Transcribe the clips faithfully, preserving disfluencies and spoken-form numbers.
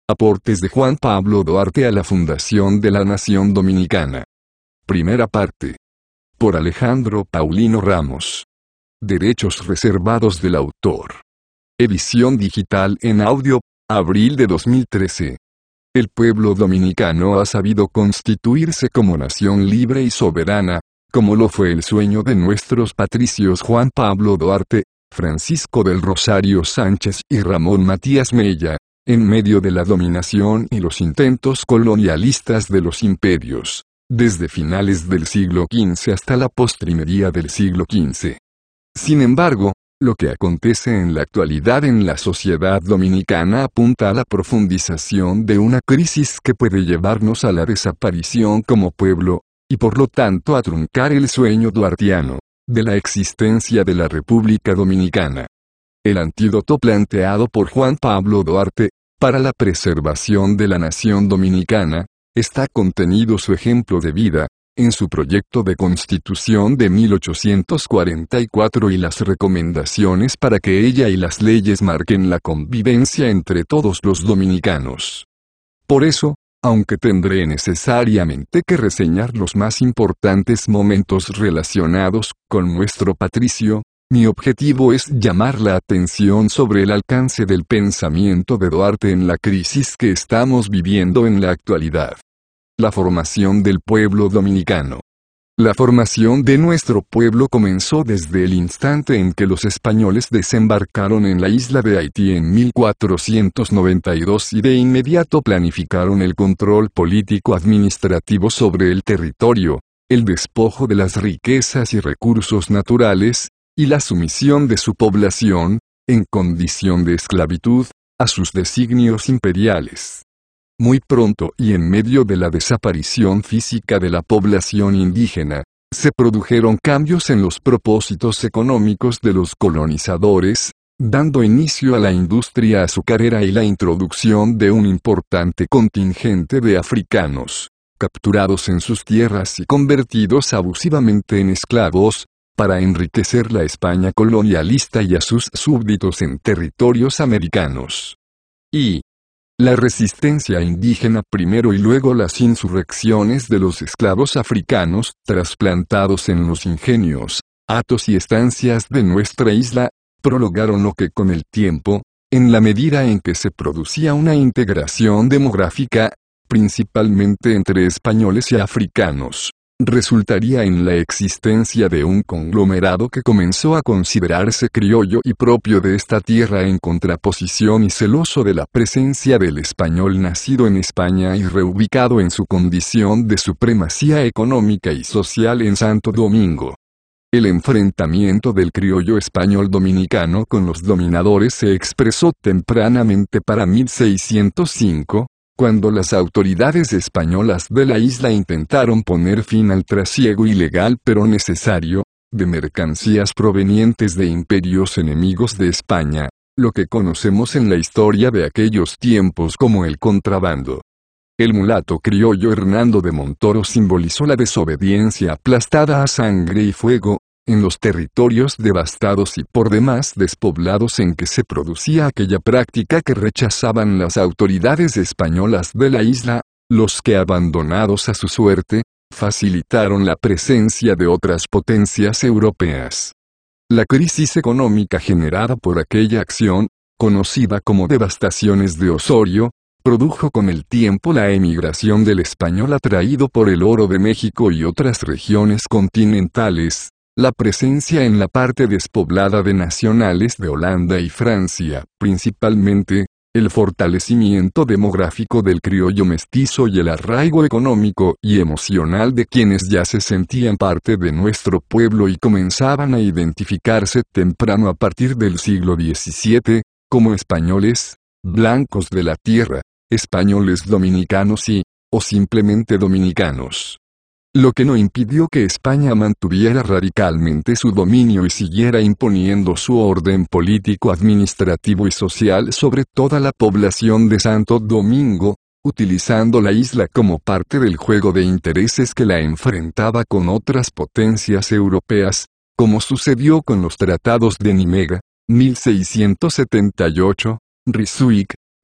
Aportes de Juan Pablo Duarte a la fundación de la Nación Dominicana. Primera parte. Por Alejandro Paulino Ramos. Derechos reservados del autor. Edición digital en audio, abril de dos mil trece. El pueblo dominicano ha sabido constituirse como nación libre y soberana, como lo fue el sueño de nuestros patricios Juan Pablo Duarte, Francisco del Rosario Sánchez y Ramón Matías Mella, en medio de la dominación y los intentos colonialistas de los imperios, desde finales del siglo quince hasta la postrimería del siglo quince. Sin embargo, lo que acontece en la actualidad en la sociedad dominicana apunta a la profundización de una crisis que puede llevarnos a la desaparición como pueblo, y por lo tanto a truncar el sueño duartiano, de la existencia de la República Dominicana. El antídoto planteado por Juan Pablo Duarte, para la preservación de la nación dominicana, está contenido su ejemplo de vida, en su proyecto de Constitución de mil ochocientos cuarenta y cuatro y las recomendaciones para que ella y las leyes marquen la convivencia entre todos los dominicanos. Por eso, aunque tendré necesariamente que reseñar los más importantes momentos relacionados con nuestro patricio, mi objetivo es llamar la atención sobre el alcance del pensamiento de Duarte en la crisis que estamos viviendo en la actualidad. La formación del pueblo dominicano. La formación de nuestro pueblo comenzó desde el instante en que los españoles desembarcaron en la isla de Haití en mil cuatrocientos noventa y dos y de inmediato planificaron el control político-administrativo sobre el territorio, el despojo de las riquezas y recursos naturales, y la sumisión de su población, en condición de esclavitud, a sus designios imperiales. Muy pronto y en medio de la desaparición física de la población indígena, se produjeron cambios en los propósitos económicos de los colonizadores, dando inicio a la industria azucarera y la introducción de un importante contingente de africanos, capturados en sus tierras y convertidos abusivamente en esclavos, para enriquecer la España colonialista y a sus súbditos en territorios americanos. Y la resistencia indígena primero y luego las insurrecciones de los esclavos africanos trasplantados en los ingenios, hatos y estancias de nuestra isla, prolongaron lo que con el tiempo, en la medida en que se producía una integración demográfica, principalmente entre españoles y africanos, resultaría en la existencia de un conglomerado que comenzó a considerarse criollo y propio de esta tierra en contraposición y celoso de la presencia del español nacido en España y reubicado en su condición de supremacía económica y social en Santo Domingo. El enfrentamiento del criollo español dominicano con los dominadores se expresó tempranamente para mil seiscientos cinco, cuando las autoridades españolas de la isla intentaron poner fin al trasiego ilegal pero necesario, de mercancías provenientes de imperios enemigos de España, lo que conocemos en la historia de aquellos tiempos como el contrabando. El mulato criollo Hernando de Montoro simbolizó la desobediencia aplastada a sangre y fuego, en los territorios devastados y por demás despoblados en que se producía aquella práctica que rechazaban las autoridades españolas de la isla, los que abandonados a su suerte, facilitaron la presencia de otras potencias europeas. La crisis económica generada por aquella acción, conocida como devastaciones de Osorio, produjo con el tiempo la emigración del español atraído por el oro de México y otras regiones continentales, la presencia en la parte despoblada de nacionales de Holanda y Francia, principalmente, el fortalecimiento demográfico del criollo mestizo y el arraigo económico y emocional de quienes ya se sentían parte de nuestro pueblo y comenzaban a identificarse temprano a partir del siglo diecisiete, como españoles, blancos de la tierra, españoles dominicanos y, o simplemente dominicanos. Lo que no impidió que España mantuviera radicalmente su dominio y siguiera imponiendo su orden político, administrativo y social sobre toda la población de Santo Domingo, utilizando la isla como parte del juego de intereses que la enfrentaba con otras potencias europeas, como sucedió con los tratados de Nimega, mil seiscientos setenta y ocho, Ryswick,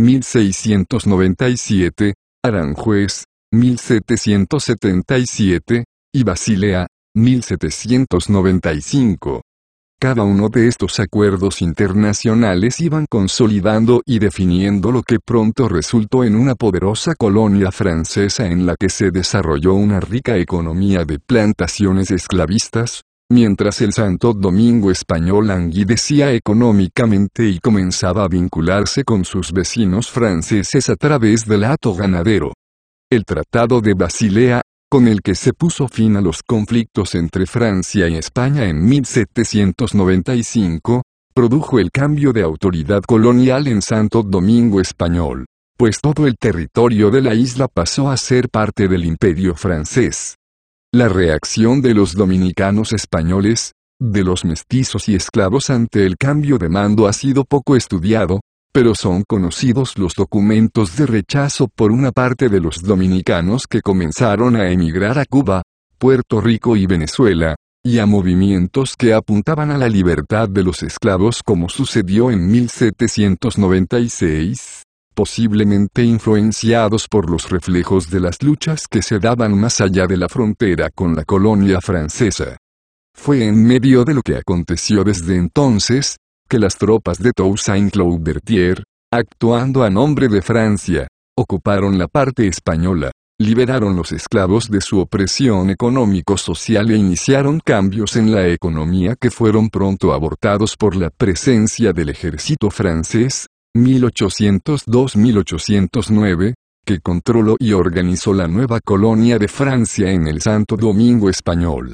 mil seiscientos noventa y siete, Aranjuez, mil setecientos setenta y siete, y Basilea, mil setecientos noventa y cinco. Cada uno de estos acuerdos internacionales iban consolidando y definiendo lo que pronto resultó en una poderosa colonia francesa en la que se desarrolló una rica economía de plantaciones esclavistas, mientras el Santo Domingo español languidecía económicamente y comenzaba a vincularse con sus vecinos franceses a través del hato ganadero. El Tratado de Basilea, con el que se puso fin a los conflictos entre Francia y España en mil setecientos noventa y cinco, produjo el cambio de autoridad colonial en Santo Domingo español, pues todo el territorio de la isla pasó a ser parte del Imperio francés. La reacción de los dominicanos españoles, de los mestizos y esclavos ante el cambio de mando ha sido poco estudiado, pero son conocidos los documentos de rechazo por una parte de los dominicanos que comenzaron a emigrar a Cuba, Puerto Rico y Venezuela, y a movimientos que apuntaban a la libertad de los esclavos como sucedió en mil setecientos noventa y seis, posiblemente influenciados por los reflejos de las luchas que se daban más allá de la frontera con la colonia francesa. Fue en medio de lo que aconteció desde entonces, que las tropas de Toussaint-Louverture, actuando a nombre de Francia, ocuparon la parte española, liberaron los esclavos de su opresión económico-social e iniciaron cambios en la economía que fueron pronto abortados por la presencia del ejército francés, mil ochocientos dos a mil ochocientos nueve, que controló y organizó la nueva colonia de Francia en el Santo Domingo español.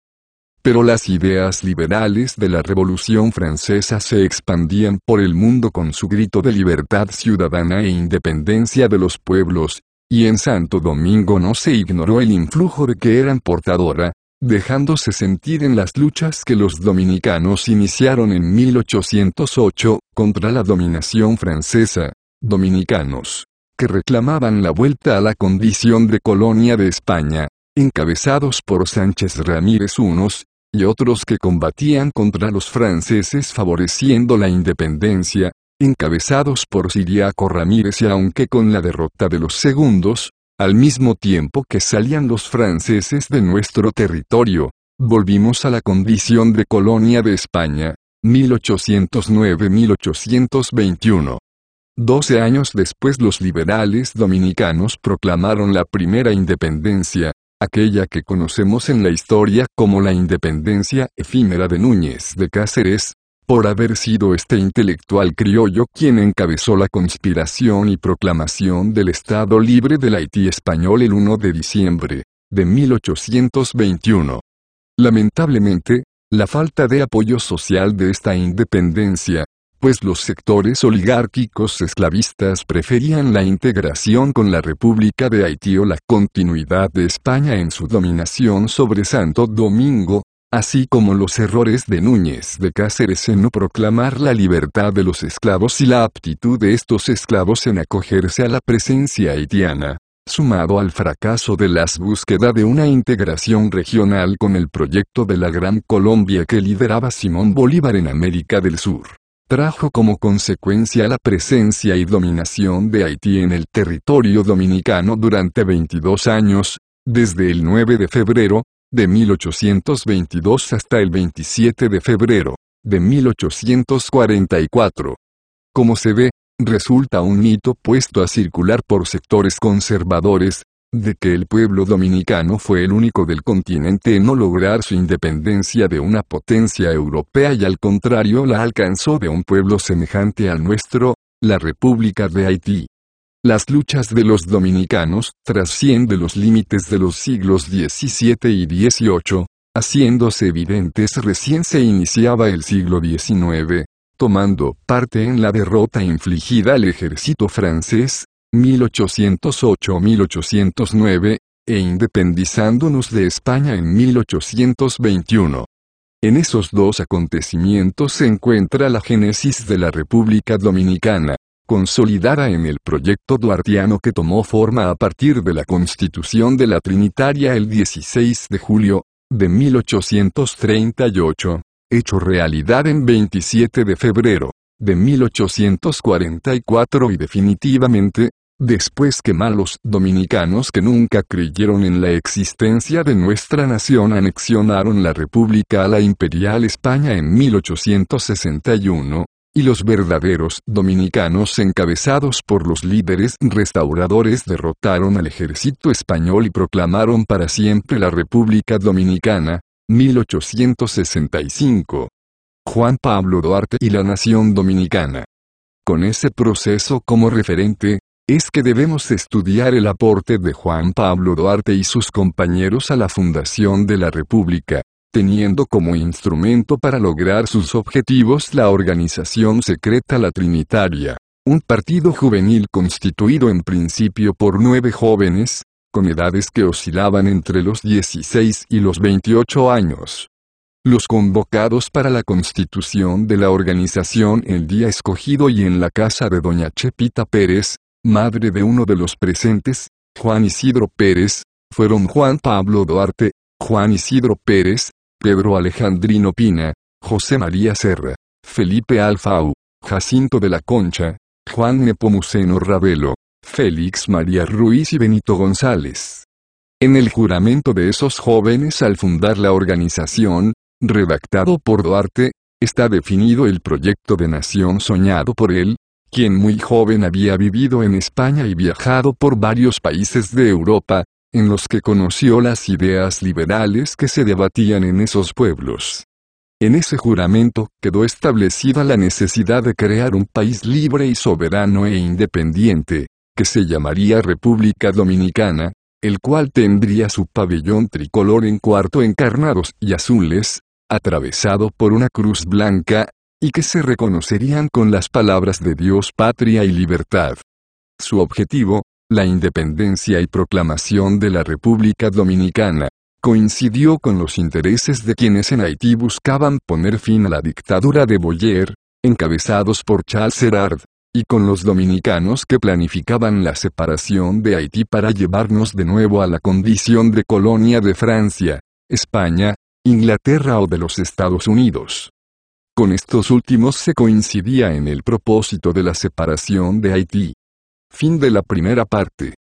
Pero las ideas liberales de la Revolución Francesa se expandían por el mundo con su grito de libertad ciudadana e independencia de los pueblos, y en Santo Domingo no se ignoró el influjo de que eran portadora, dejándose sentir en las luchas que los dominicanos iniciaron en mil ochocientos ocho, contra la dominación francesa, dominicanos, que reclamaban la vuelta a la condición de colonia de España, encabezados por Sánchez Ramírez unos, y otros que combatían contra los franceses favoreciendo la independencia, encabezados por Ciriaco Ramírez y aunque con la derrota de los segundos, al mismo tiempo que salían los franceses de nuestro territorio, volvimos a la condición de colonia de España, mil ochocientos nueve a mil ochocientos veintiuno. Doce años después los liberales dominicanos proclamaron la primera independencia, aquella que conocemos en la historia como la independencia efímera de Núñez de Cáceres, por haber sido este intelectual criollo quien encabezó la conspiración y proclamación del Estado Libre del Haití español el primero de diciembre de mil ochocientos veintiuno. Lamentablemente, la falta de apoyo social de esta independencia, pues los sectores oligárquicos esclavistas preferían la integración con la República de Haití o la continuidad de España en su dominación sobre Santo Domingo, así como los errores de Núñez de Cáceres en no proclamar la libertad de los esclavos y la aptitud de estos esclavos en acogerse a la presencia haitiana, sumado al fracaso de las búsquedas de una integración regional con el proyecto de la Gran Colombia que lideraba Simón Bolívar en América del Sur, trajo como consecuencia la presencia y dominación de Haití en el territorio dominicano durante veintidós años, desde el nueve de febrero de mil ochocientos veintidós hasta el veintisiete de febrero de mil ochocientos cuarenta y cuatro. Como se ve, resulta un mito puesto a circular por sectores conservadores, de que el pueblo dominicano fue el único del continente en no lograr su independencia de una potencia europea y al contrario la alcanzó de un pueblo semejante al nuestro, la República de Haití. Las luchas de los dominicanos trascienden los límites de los siglos diecisiete y dieciocho, haciéndose evidentes recién se iniciaba el siglo diecinueve, tomando parte en la derrota infligida al ejército francés, mil ochocientos ocho a mil ochocientos nueve, e independizándonos de España en mil ochocientos veintiuno. En esos dos acontecimientos se encuentra la génesis de la República Dominicana, consolidada en el proyecto duartiano que tomó forma a partir de la Constitución de la Trinitaria el dieciséis de julio de mil ochocientos treinta y ocho, hecho realidad en veintisiete de febrero de mil ochocientos cuarenta y cuatro y definitivamente, después que malos dominicanos que nunca creyeron en la existencia de nuestra nación anexionaron la República a la Imperial España en mil ochocientos sesenta y uno, y los verdaderos dominicanos encabezados por los líderes restauradores derrotaron al ejército español y proclamaron para siempre la República Dominicana, mil ochocientos sesenta y cinco. Juan Pablo Duarte y la nación dominicana. Con ese proceso como referente, es que debemos estudiar el aporte de Juan Pablo Duarte y sus compañeros a la fundación de la República, teniendo como instrumento para lograr sus objetivos la organización secreta La Trinitaria, un partido juvenil constituido en principio por nueve jóvenes, con edades que oscilaban entre los dieciséis y los veintiocho años. Los convocados para la constitución de la organización el día escogido y en la casa de doña Chepita Pérez, madre de uno de los presentes, Juan Isidro Pérez, fueron Juan Pablo Duarte, Juan Isidro Pérez, Pedro Alejandrino Pina, José María Serra, Felipe Alfau, Jacinto de la Concha, Juan Nepomuceno Ravelo, Félix María Ruiz y Benito González. En el juramento de esos jóvenes al fundar la organización, redactado por Duarte, está definido el proyecto de nación soñado por él, quien muy joven había vivido en España y viajado por varios países de Europa, en los que conoció las ideas liberales que se debatían en esos pueblos. En ese juramento quedó establecida la necesidad de crear un país libre y soberano e independiente, que se llamaría República Dominicana, el cual tendría su pabellón tricolor en cuarto encarnados y azules, atravesado por una cruz blanca, y que se reconocerían con las palabras de Dios, patria y libertad. Su objetivo, la independencia y proclamación de la República Dominicana, coincidió con los intereses de quienes en Haití buscaban poner fin a la dictadura de Boyer, encabezados por Charles Herard, y con los dominicanos que planificaban la separación de Haití para llevarnos de nuevo a la condición de colonia de Francia, España, Inglaterra o de los Estados Unidos. Con estos últimos se coincidía en el propósito de la separación de Haití. Fin de la primera parte.